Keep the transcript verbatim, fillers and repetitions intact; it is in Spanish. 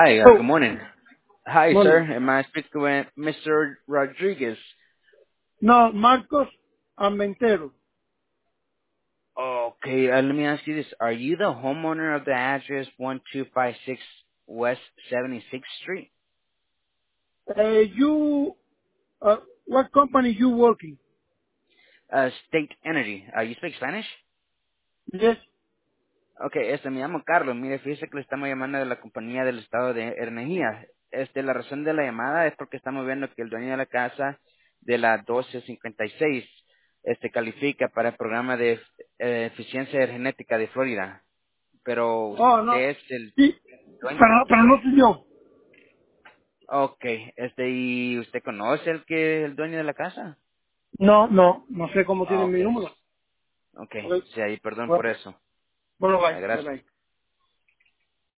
Hi, uh, Oh, good morning. Hi, sir. morning. Am I speaking with mister Rodriguez? No, Marcos Armentero. Okay, uh, let me ask you this. Are you the homeowner of the address one two five six West seventy-sixth Street? Uh, you, uh, what company you working? Uh, State Energy. Uh, you speak Spanish? Yes. Okay, este, me llamo Carlos. Mire, fíjese que le estamos llamando de la compañía del estado de energía. Este, la razón de la llamada es porque estamos viendo que el dueño de la casa de la doce cincuenta y seis, este, califica para el programa de eh, eficiencia energética de Florida. Pero Oh, no. usted es el Sí, dueño. pero, pero no soy yo. Okay, este, ¿y usted conoce el que el dueño de la casa? No, no, no sé cómo Ah, tienen mi okay. número. Okay, Ok. sí, ahí, perdón por Bueno, eso. bueno, Ah, bye, bye, gracias. bye.